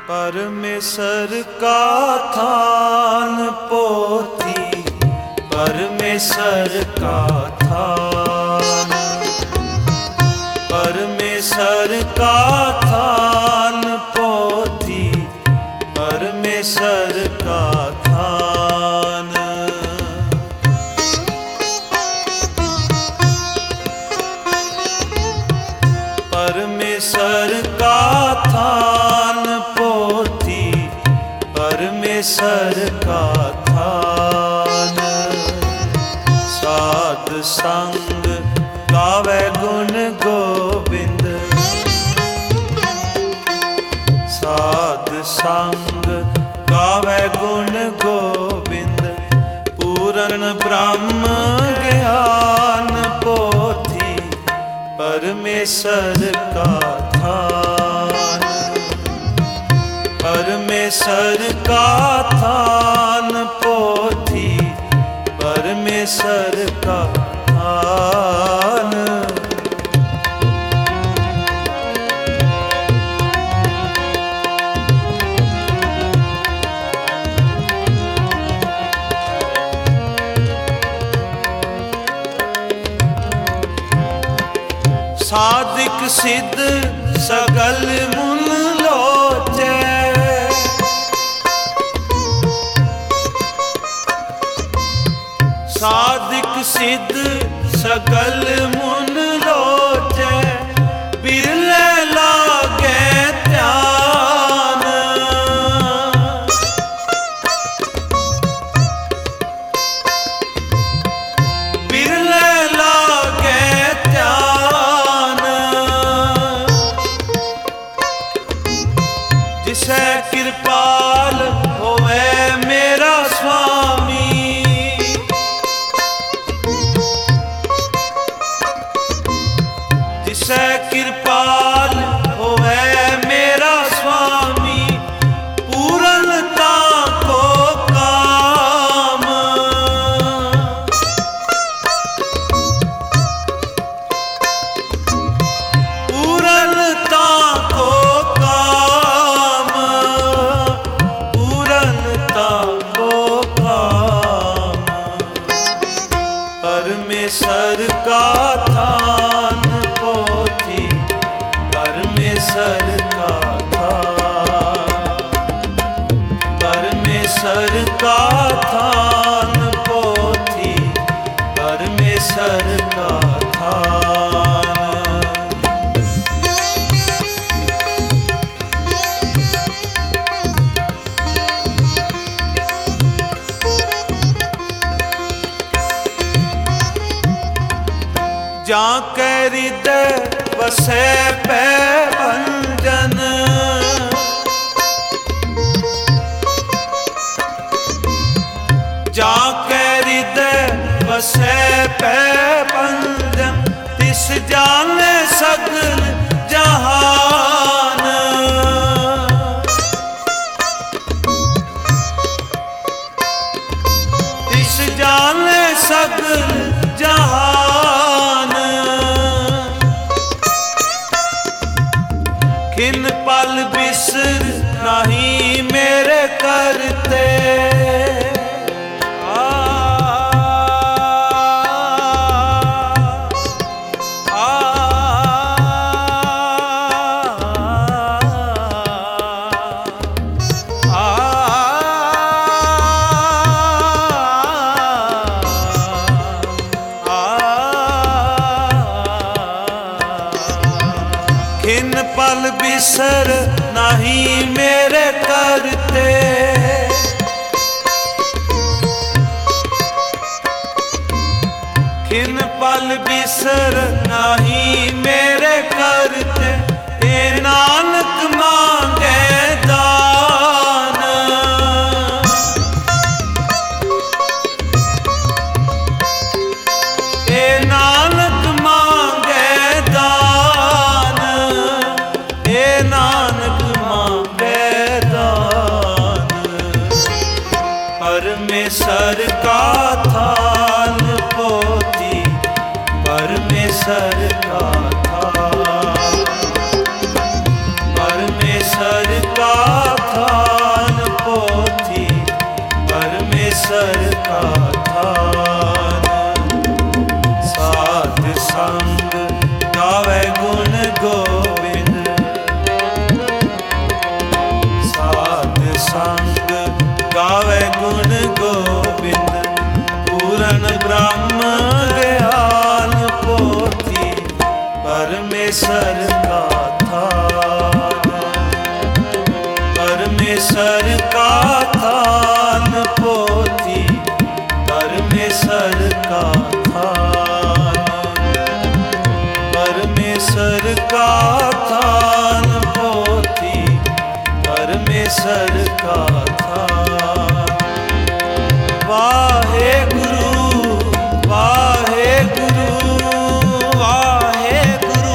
परमेश्वर का थान पोथी, परमेश्वर का थान, परमेश्वर का थान पोथी, परमेश्वर का थान। परमेश्वर का थान पोथी, परमेश्वर का थान। साध संग गावे गुण गोविंद, साध संग गावे गुण गोविंद। पूर्ण ब्रह्म ज्ञान पोथी, परमेश्वर का थान, परमेश्वर का थान पोथी, परमेश्वर का थान। साधिक सिद्ध सगल मुन लोचै, साधिक सिद्ध सगल मुन लोचै। बिरले लागे ध्यान, बिरले लागे ध्यान। जिसे कृपाल होवे मेरा स्वामी, जिसे कृपाल होवे मेरा स्वामी। पूर्णता को काम, पूर्णता को काम, पूर्णता को काम। परमेश्वर का थान पोथी, परमेश्वर का थान, परमेश्वर का थान पोथी, परमेश्वर का थान। जाके हृदय बसे पे भंजन, जाके हृदय बसे पे भंजन। तिस जाने सगल जहान, तिस जाने सगल जहान। खिन पल बिसर नहीं मेरे करते, खिन पल बिसर नहीं मेरे करते। खिन पल बिसर नहीं मेरे करते। ए नानक मांगे दान, ए नानक मांगे दान, ए नानक मांगे दान। परमेश्वर का थान पोथी, परमेश्वर का थान, परमेश्वर का परमेश्वर का थान। वाहेगुरु वाहेगुरु वाहेगुरु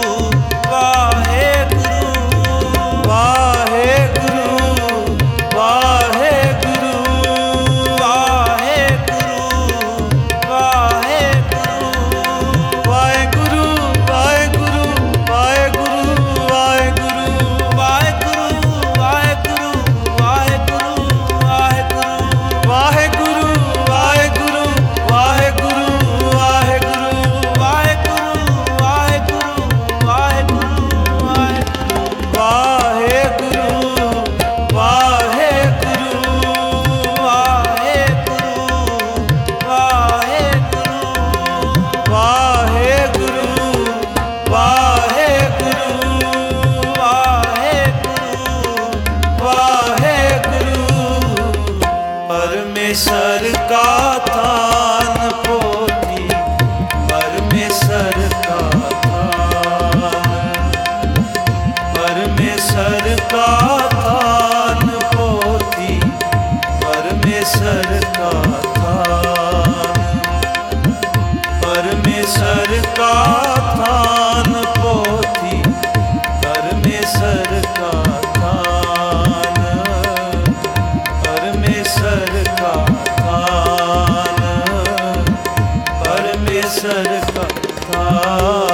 वाहेगुरु वाहेगुरु वाहेगुरु वाहेगुरु वाहेगुरु परमेश्वर का थान पोथी परमेश्वर का थान। परमेश्वर का थान पोथी परमेश्वर का थान। परमेश्वर का थान पोथी परमेश्वर का थान। परमेश्वर का थान परमेश्वर का थान।